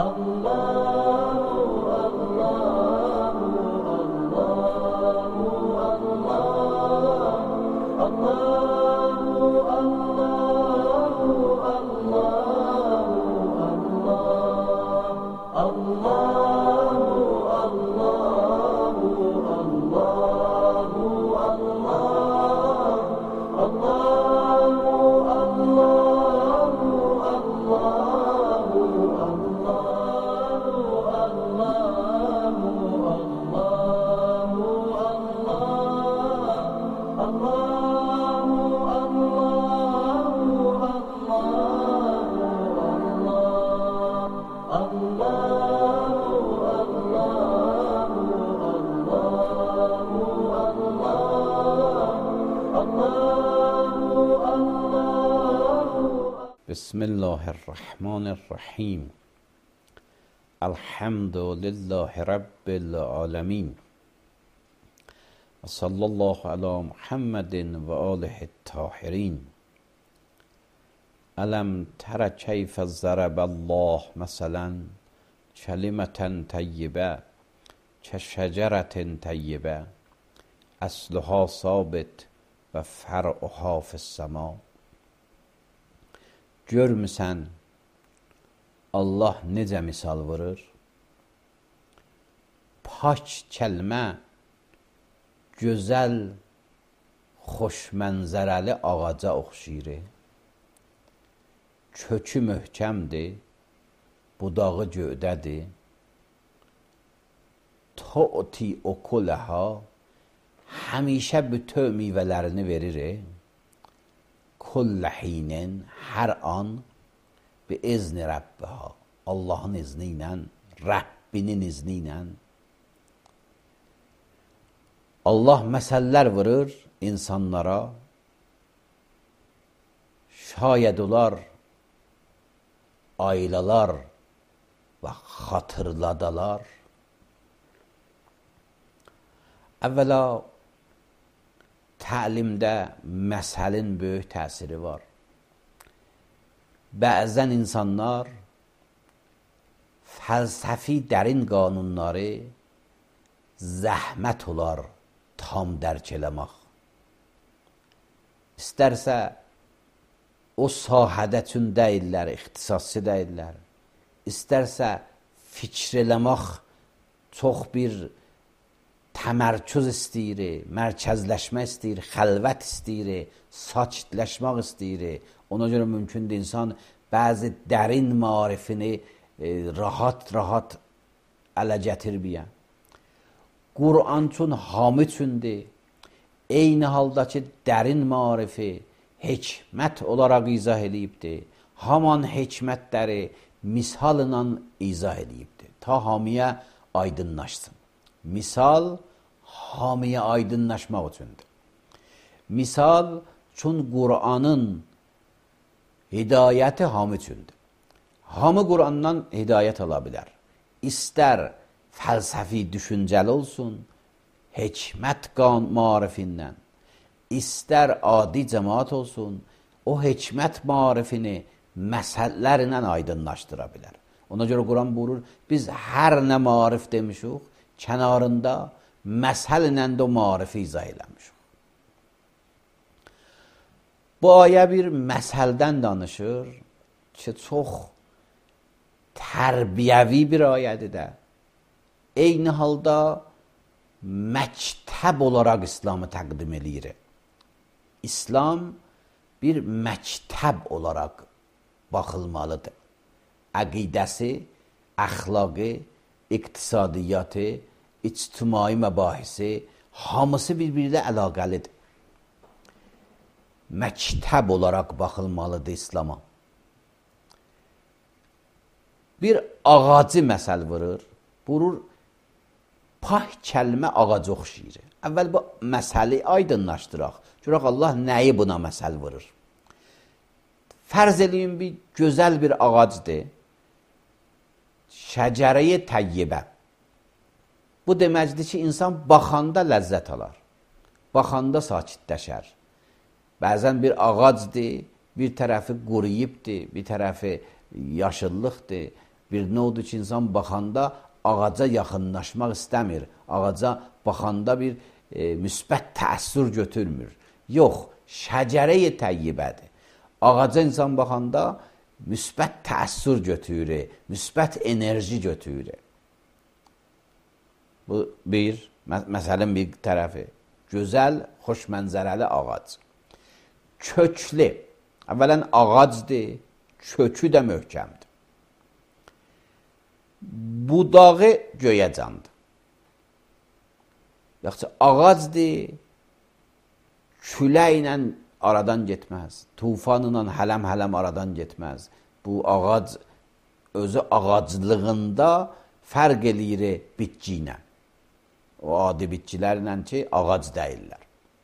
بسم الله الرحمن الرحیم. الحمد لله رب العالمین و صلی الله علی محمد و آله الطاهرین. الم تر کیف ضرب الله مثلا کلمة طیبه کشجرة طیبه اصلها ثابت و فرعها فی السما. Görmüsən Allah necə misal vurur? Pak kəlmə gözəl, xoş mənzərəli ağaca oxşayır. Kökü möhkəmdir, budağı göydədir. Tu'ti ukulaha, həmişə bütün meyvələrini verir. Kulləhinin, hər an bi izni Rəbbiha, Allahın izni ilə, Rəbbinin izni ilə. Allah məsəllər vurur insanlara, şayəd olar ailələr və xatırladalar. Əvvəla təlimdə məsəlin böyük təsiri var. Bəzən insanlar fəlsəfi dərin qanunları zəhmət olar tam dərk eləmək. İstərsə o sahədə üçün deyirlər, ixtisasçı deyirlər. İstərsə fikr eləmək çox bir təmərküz istəyir, mərkəzləşmə istəyir, xəlvət istəyir, sakitləşmək istəyir. Ona görə mümkündür insan bəzi dərin marifini rahat ələ gətirməyə. Qur'an üçün, hamı üçündür. Eyni halda ki, dərin marifi hikmət olaraq izah edibdir. Haman hikmətləri misalla izah edibdir. Ta hamiyə aydınlaşsın. Misal hamiyə aydınlaşmaq üçündür. Misal üçün Qur'anın hidayəti hamı üçündür. Hamı Qur'andan hidayət ala bilər. İstər fəlsəfi düşüncəli olsun, hikmət marifindən, istər adi cəmaat olsun, o hikmət marifini məsələlərlə aydınlaşdıra bilər. Ona görə Qur'an buyurur, biz hər nə marif demişik, kənarında məsəllə də o marifi izah eləmişik. Bu ayə bir məsəldən danışır ki, çox tərbiyəvi bir ayədir də. Eyni halda məktəb olaraq İslamı təqdim edir. İslam bir məktəb olaraq baxılmalıdır. Əqidəsi, əxlaqı, iqtisadiyyatı, ictimai məbahisi, hamısı bir-birilə əlaqəlidir. Məktəb olaraq baxılmalıdır İslama. Bir ağacı məsəl vurur, buyurur, pah kəlmə ağacı oxşayır. Əvvəl bu məsəli aydınlaşdıraq. Görək Allah nəyi buna məsəl vurur? Fərz edin bir gözəl bir ağacdır. Şəcərəyə təyyibə. Bu deməkdir ki, insan baxanda ləzzət alar. Baxanda sakitləşər. Bəzən bir ağacdır, bir tərəfi quruyubdur, bir tərəfi yaşıllıqdır. Bir nodur ki, insan baxanda ağaca yaxınlaşmaq istəmir. Ağaca baxanda bir müsbət təsir götürmür. Yox, şəcərə-i təyyibədir. Ağaca insan baxanda müsbət təsir götürür, müsbət enerji götürür. Bu bir, məsələn bir tərəfi. Gözəl, xoş mənzərəli ağac. Köklü. Əvvələn ağacdır, kökü də möhkəmdir. Budağı göyəcandır. Yaxşı, ağacdır, küləklə aradan getməz. Tufanla hələm-hələm aradan getməz. Bu ağac özü ağaclığında fərq eləyir bitki ilə. O adi bitkilərlə ki, ağac deyirlər.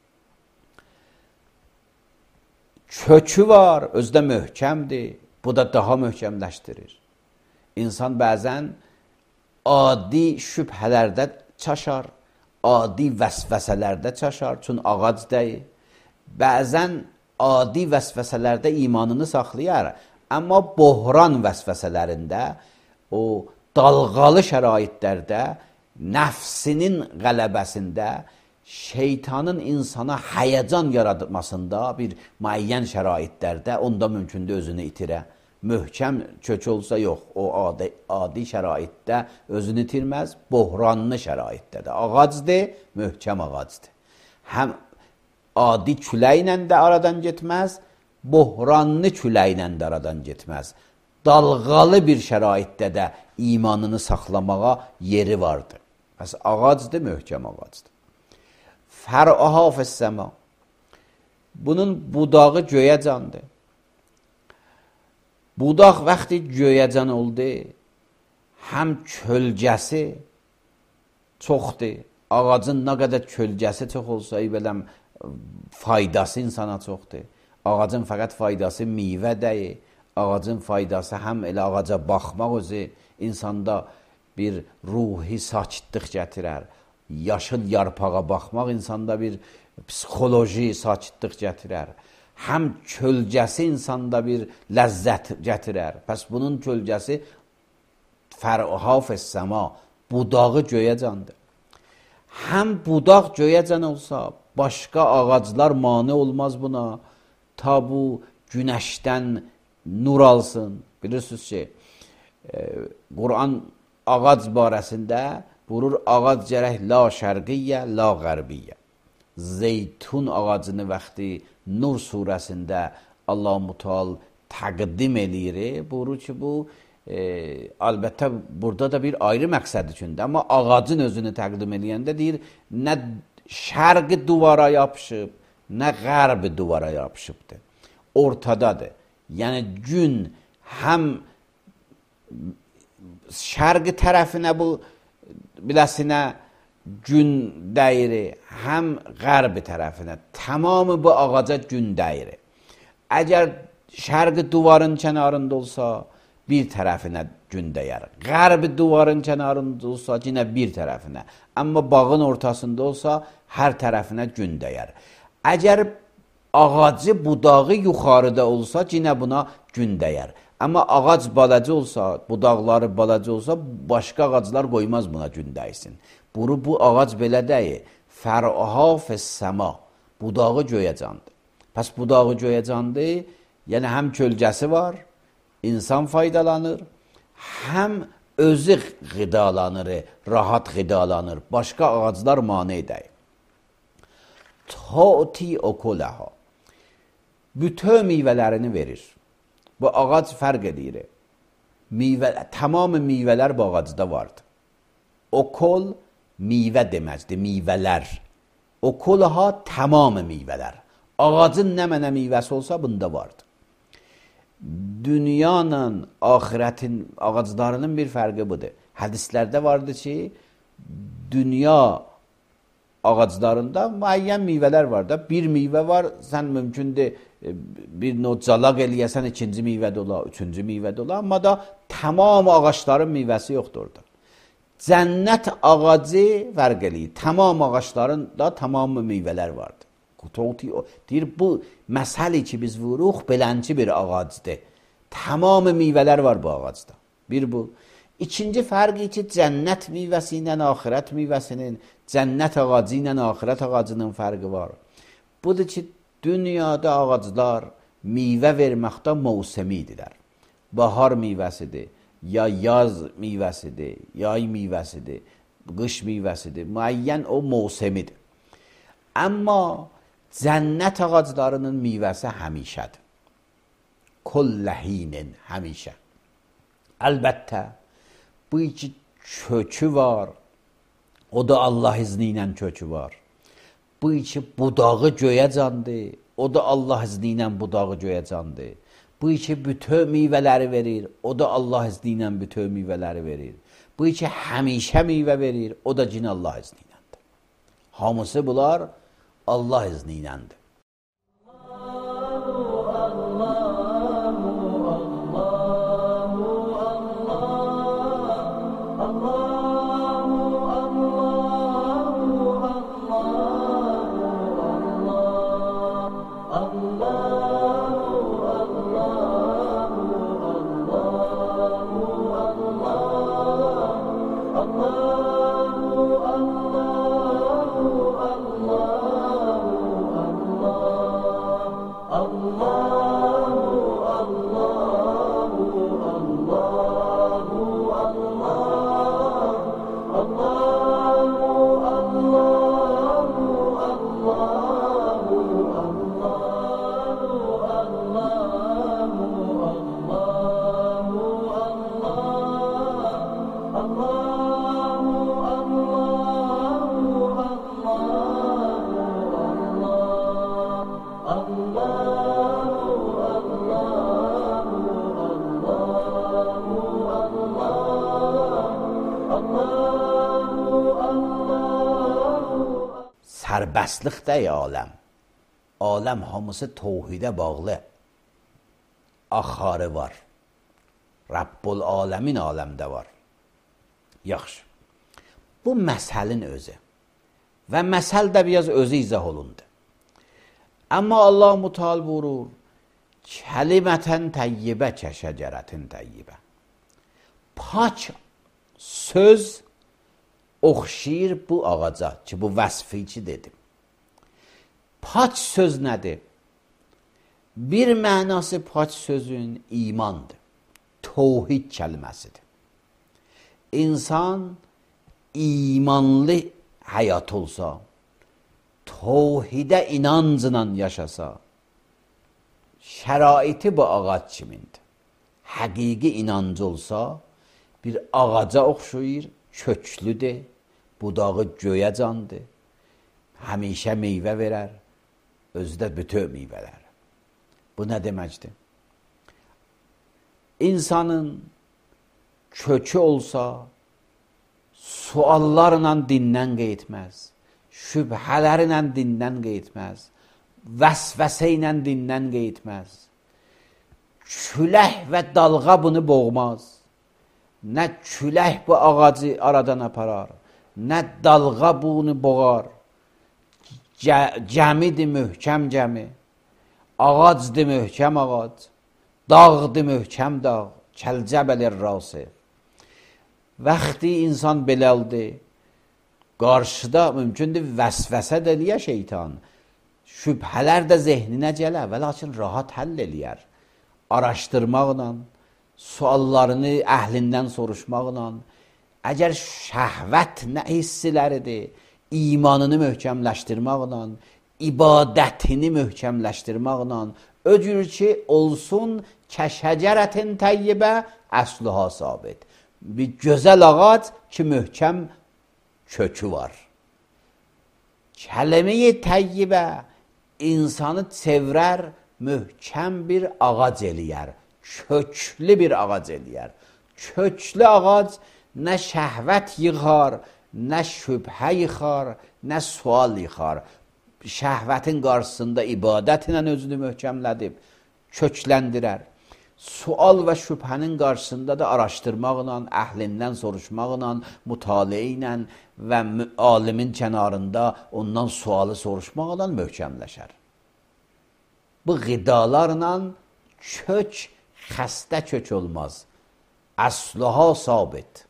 Kökü var, özdə möhkəmdir. Bu da daha möhkəmləşdirir. İnsan bəzən adi şübhələrdə çaşar, adi vəsvəsələrdə çaşar, çünki ağac deyil. Bəzən adi vəsvəsələrdə imanını saxlayar, amma bohran vəsvəsələrində, o dalğalı şəraitlərdə, nəfsinin qələbəsində, şeytanın insana həyəcan yaratmasında bir müəyyən şəraitlərdə onda mümkündür özünü itirə. Möhkəm kök olsa yox, o adi şəraitdə özünü itirməz, bohranlı şəraitdədir. Ağacdır, möhkəm ağacdır. Həm adi küləklə də aradan getməz, bohranlı küləklə də aradan getməz. Dalğalı bir şəraitdə də imanını saxlamağa yeri vardır. Bəs ağacdır, möhkəm ağacdır. Fər'uha fəs-səma. Bunun budağı göyəcandır. Budaq vaxtı göyəcan oldu, həm kölgəsi çoxdur. Ağacın nə qədər kölgəsi çox olsa, beləm faydası insana çoxdur. Ağacın fəqət faydası meyvə deyil. Ağacın faydası həm elə ağaca baxmaq özü insanda bir ruhi sakitlıq gətirər. Yaşıl yarpağa baxmaq insanda bir psixoloji sakitlıq gətirər. Həm kölgəsi insanda bir ləzzət gətirər. Pəs bunun kölgəsi fər'uha fəs-səma, budağı göyəcandır. Həm budaq göyəcan olsa, başqa ağaclar mane olmaz buna. Ta bu günəşdən nur alsın. Bilirsiniz ki, Quran ağac barəsində buyurur, ağac gərək la şərqiyyə, la qərbiyyə. Zeytun ağacını vaxtı Nur surəsində Allah-u Muteal təqdim eləyir. Buyurur ki, bu əlbəttə burada da bir ayrı məqsəd üçündür. Amma ağacın özünü təqdim eləyəndə deyir, nə şərq duvara yapışıb, nə qərb duvara yapışıbdır. Ortadadır. Yəni gün həm şərq tərəfinə bu biləsinə gün dəyiri, həm qərb tərəfinə. Tamamı bu ağaca gün dəyiri. Əgər şərq duvarın kənarında olsa, bir tərəfinə gün dəyər. Qərb duvarın kənarında olsa, yine bir tərəfinə. Amma bağın ortasında olsa, hər tərəfinə gün dəyər. Əgər ağacı, budağı yuxarıda olsa, yine buna gün dəyər. Amma ağac balaca olsa, budaqları balaca olsa, başqa ağaclar qoymaz buna gün dəysin. Bu ağac belə deyil. Fər'uha fəs-səma. Budağı göyəcandır. Pəs budağı göyəcandır, yəni həm kölgəsi var, insan faydalanır, həm özü qidalanır, rahat qidalanır. Başqa ağaclar mane edək. Tu'ti ukulaha. Bütün meyvələrini verir. Bu ağac fərq edir. Tamam meyvələr bu ağacda vardır. Okul meyvə deməkdir, meyvələr. Okulaha tamam meyvələr. Ağacın nə mənə meyvəsi olsa bunda vardır. Dünyanın, ahirətin ağaclarının bir fərqi budur. Hədislərdə vardır ki, dünya ağaclarında müəyyən meyvələr var da. Bir meyvə var, sən mümkündür bir növ calaq eləyəsən, ikinci meyvədə ola, üçüncü meyvədə ola. Amma da tamam ağaçların meyvəsi yoxdur orada. Cənnət ağacı fərq eləyir. Tamam ağaçların da tamam meyvələr vardır. Deyir, bu məsələ ki biz vuruq, belənci bir ağacdır. Tamam meyvələr var bu ağacda. Bir bu. İkinci fərqi ki, cənnət meyvəsi ilə axirət meyvəsinin, cənnət ağacı ilə axirət ağacının fərqi var. Budur ki, dünyada ağaclar meyvə verməkdə mövsemidirlər. Bahar meyvəsidir, ya yaz meyvəsidir, yay meyvəsidir, qış meyvəsidir. Müəyyən o mövsemidir. Amma cənnət ağaclarının meyvəsi həmişədir. Kulləhinin, həmişə. Əlbəttə, bu iki kökü var. O da Allah izni ilə kökü var. Bu iki budağı göyə candı. O da Allah izni ilə budağı göyə candı. Bu iki bütöv meyvələri verir. O da Allah izni ilə bütöv meyvələri verir. Bu iki həmişə meyvə verir. O da yine Allah izni iləndir. Hamısı bunlar Allah izni iləndir. Sərbəstlikdə aləm. Aləm hamısı tevhidə bağlı. Axarı var. Rabbul aləmin aləmdə var. Yaxşı. Bu məsəlin özü. Və məsəl də biraz özü izah olundu. Amma Allah Müteal buyurur, kəlimətən təyyibə kəşəcərətin təyyibə. Pak söz oxşayır bu ağaca ki, bu vəsfi ki dedim. Pak söz nədir? Bir mənası pak sözün imandır. Tevhid kəlməsidir. İnsan imanlı həyat olsa, tevhidə inancla yaşasa, şəraiti bu ağac kimindir. Həqiqi inancı olsa, bir ağaca oxşayır, köklüdür, budağı göyə candır, həmişə meyvə verər, özü də bütöv meyvələr. Bu nə deməkdir? İnsanın kökü olsa, suallarla dindən qeytməz, şübhələrlə dindən qeytməz, vəsvəsə ilə dindən qeytməz, külək və dalğa bunu boğmaz. Nə külək bu ağacı aradan aparar, nə dalğa bunu boğar. Gəmidir möhkəm gəmi, ağacdır möhkəm ağac, dağdır möhkəm dağ, kəlcəbəlir rası. Vaxtı insan beləldir, qarşıda mümkündür vəsvəsə də eləyə şeytan, şübhələr də zehninə gələ və lakin rahat həll eləyər. Araşdırmaqla, suallarını əhlindən soruşmaqla, əgər şəhvət nə hissiləridir, imanını möhkəmləşdirməklə, ibadətini möhkəmləşdirməklə, öcür ki, olsun kəşəcərətin təyyibə əsluha sabit. Bir gözəl ağac ki, möhkəm kökü var. Kəlime-i təyyibə insanı çevrər, möhkəm bir ağac eləyər, köklü bir ağac eləyər. Köklü ağac nə şəhvət yıxar, nə şübhə yıxar, nə sual yıxar. Şəhvətin qarşısında ibadətlə özünü möhkəmlədib, kökləndirər. Sual və şübhənin qarşısında da araşdırmaqla, əhlindən soruşmaqla, mütaliə ilə və alimin kənarında ondan sualı soruşmaqla möhkəmləşər. Bu qidalarla kök xəstə kök olmaz. Əsluha sabit.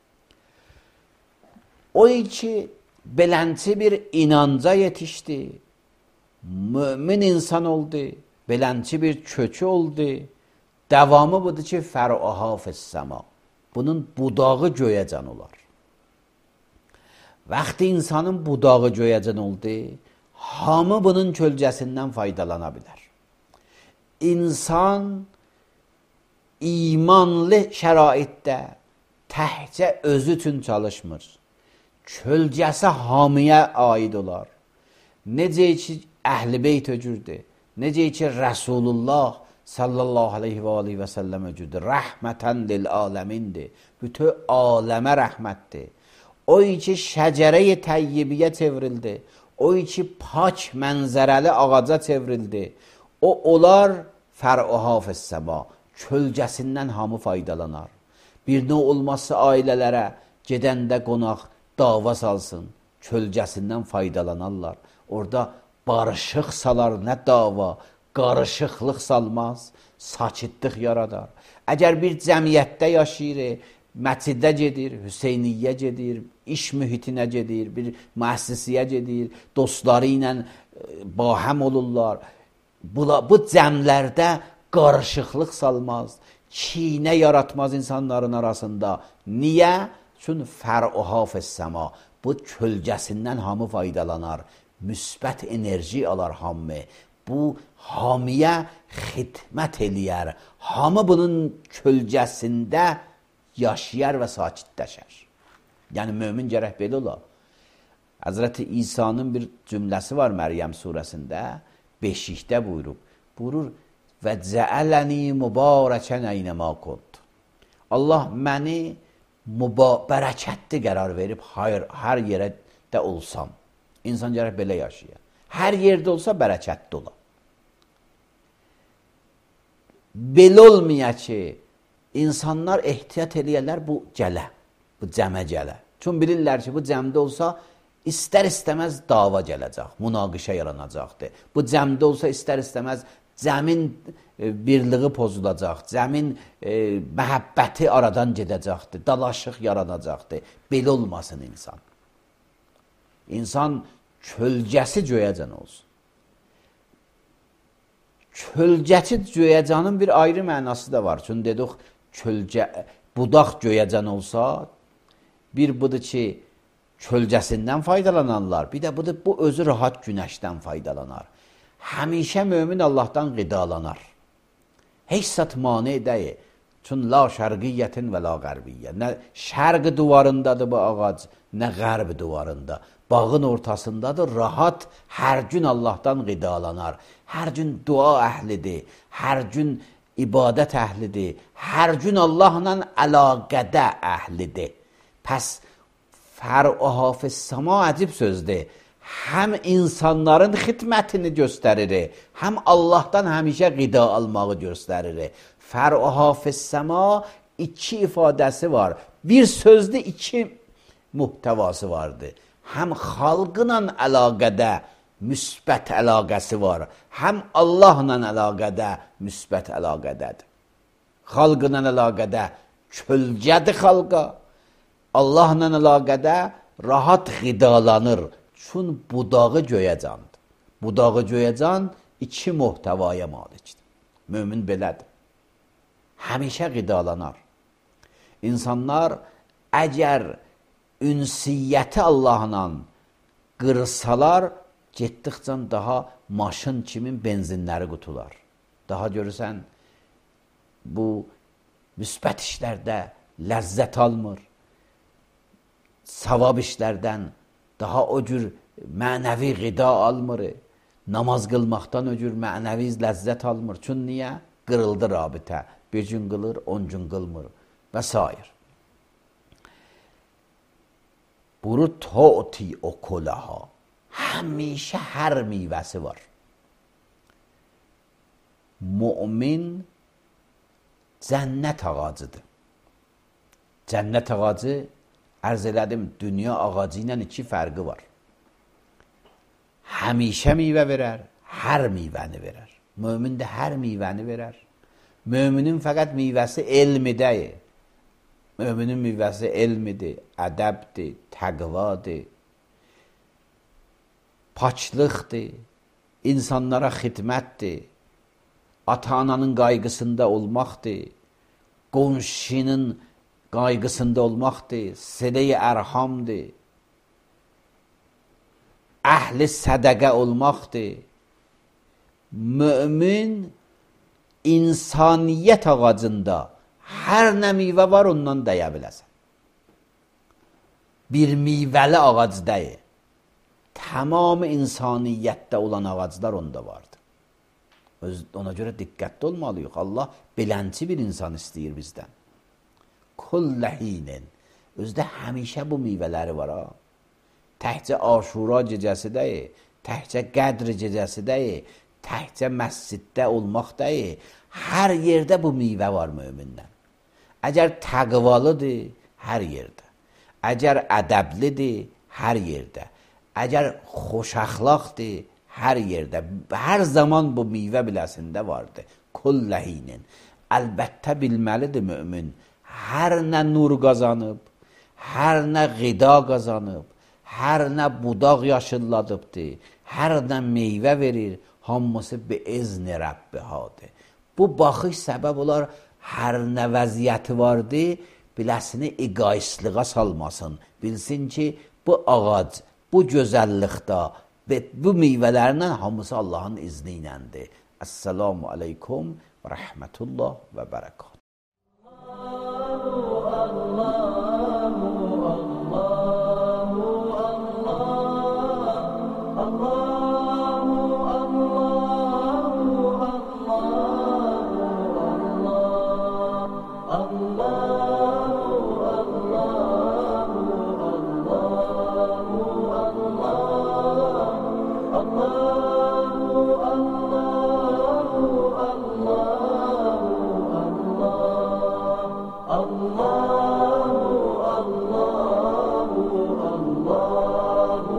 O ki beləncə bir inanca yetişdi, mümin insan oldu, beləncə bir kökü oldu, davamı budur ki, fər'uha fis-səma. Bunun budağı göyəcən olar. Vaxtı insanın budağı göyəcən oldu, hamı bunun kölgəsindən faydalana bilər. İnsan imanlı şəraitdə təhcə özü üçün çalışmır. Kölgəsi hamiyə aid olar. Necə ki, Əhl-i Beyt öcürdür. Necə ki, Rəsulullah sallallahu aleyhi və aleyhi və səlləm öcürdür. Rəhmətən lil aləmindir. Bütün aləmə rəhmətdir. O ki, şəcərə-i təyyibiyyə çevrildi. O ki, pak mənzərəli ağaca çevrildi. Onlar fər'uha fis-səma. Kölgəsindən hamı faydalanar. Bir nə olmazsa ailələrə gedəndə qonaq dava salsın. Kölgəsindən faydalanarlar. Orada barışıq salar, nə dava, qarışıqlıq salmaz, sakitlik yaradar. Əgər bir cəmiyyətdə yaşayır, məscidə gedir, Hüseyniyyə gedir, iş mühitinə gedir, bir müəssisiyə gedir, dostları ilə bahəm olurlar. Bu cəmlərdə qarışıqlıq salmaz, kinə yaratmaz insanların arasında. Niyə? Çünki fər'uha fis-səma. Bu kölgəsindən hamı faydalanar. Müsbət enerji alar hamı. Bu hamiyə xidmət eləyər. Hamı bunun kölgəsində yaşayar və sakitləşər. Yəni mömin gərək belə olar. Həzrəti İsa'nın bir cümləsi var Məryəm surəsində, 5-də buyurub. Buyurur və cəələni mübarəkən əynəmə kunt. Allah məni bərəkətli qərar verib hər yerə də olsam. İnsan gərək belə yaşayır. Hər yerdə olsa bərəkətli olar. Belə olmaya ki, insanlar ehtiyat eləyərlər bu gələ, bu cəmə gələ. Çünki bilirlər ki, bu cəmdə olsa istər-istəməz dava gələcək, münaqişə yaranacaqdır. Bu cəmdə olsa istər-istəməz cəmin birliği pozulacaq, cəmin məhəbbəti aradan gedəcəkdir, dalaşıq yaranacaqdır. Belə olmasın insan. İnsan kölgəsi göyəcən olsun. Kölgəsi göyəcənin bir ayrı mənası da var. Çünki dedik, budaq göyəcən olsa, bir budur ki, kölgəsindən faydalananlar, bir də budur, bu özü rahat günəşdən faydalanar. Həmişə mömin Allahdan qidalanar. Heç sat mane deyil. Çünki la şərqiyyətin və la qərbiyyə. Nə şərq duvarındadır bu ağac, nə qərb duvarında. Bağın ortasındadır, rahat hər gün Allahdan qidalanar. Hər gün dua əhlidir, hər gün ibadət əhlidir, hər gün Allahla əlaqədə əhlidir. Pəs fər'uha fis-səma əcib sözdür. Həm insanların xidmətini göstərir, həm Allahdan həmişə qida almağı göstərir. Fər'uha fis-səma iki ifadəsi var. Bir sözdə iki muhtəvası vardır. Həm xalqla əlaqədə müsbət əlaqəsi var, həm Allahla əlaqədə müsbət əlaqədədir. Xalqla əlaqədə kölgədir xalqa, Allahla əlaqədə rahat qidalanır. Çün budağı göyəcandır. Budağı göyəcan iki muhtəvaya malikdir. Mömin belədir. Həmişə qidalanar. İnsanlar əgər ünsiyyəti Allahla qırsalar, getdikcə daha maşın kimin benzinləri qutular. Daha görürsən, bu müsbət işlərdə ləzzət almır. Savab işlərdən daha o cür mənəvi qida almır. Namaz qılmaqdan o cür mənəvi ləzzət almır. Çünki niyə? Qırıldı rabitə. Bir gün qılır, 10 gün qılmır və s. Buru tu'ti ukulaha. Həmişə hər meyvəsi var. Mümin cənnət ağacıdır. Cənnət ağacı, ərz elədim, dünya ağacı ilə iki fərqi var. Həmişə meyvə verər, hər meyvəni verər. Mömin də hər meyvəni verər. Möminin fəqət meyvəsi elmi deyil. Müminin meyvəsi elmidir, ədəbdir, təqvadır, paçlıqdır, insanlara xidmətdir, ata-ananın qayğısında olmaqdır, qonşunun qayğısında olmaqdır, silə-i ərhamdır, əhli sədəqə olmaqdır. Mömin insaniyyət ağacında hər nə meyvə var ondan dəyə biləsən. Bir meyvəli ağac deyil. Tamam insaniyyətdə olan ağaclar onda vardır. Ona görə diqqətli olmalıyıq. Allah bilənçi bir insan istəyir bizdən. Kulləhinin. Özdə həmişə bu meyvələri var ha. Təhcə Aşura gecəsi deyil, təhcə Qədr gecəsi deyil, təhcə məsciddə olmaq deyil. Hər yerdə bu meyvə var mömindən. Əgər təqvalıdır, hər yerdə. Əgər ədəblidir, hər yerdə. Əgər xoşəxlaqdır, hər yerdə. Hər zaman bu meyvə biləsində vardır. Kulləhinin. Əlbəttə bilməlidir mömin. Hər nə nur qazanıb, hər nə qida qazanıb, hər nə budaq yaşılladıbdır, hər nə meyvə verir, hamısı bi-izni Rəbbihadır. Bu baxış səbəb olar, hər nə vəziyyəti vardı, biləsini egoistliğa salmasın. Bilsin ki, bu ağac, bu gözəllikdə, bu meyvələrlə hamısı Allahın izni iləndir. Əssalamu aleykum və rəhmətullah və bərəkət.